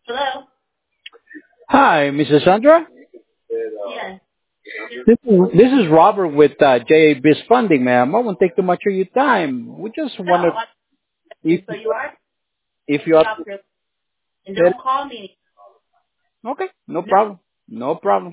Hello? Hi, Mrs. Sandra. Yes. This is Robert with JABIS Funding, ma'am. I won't take too much of your time. We just No, wonder if so you are if you are stop your and don't call me. okay. No No. problem. No problem.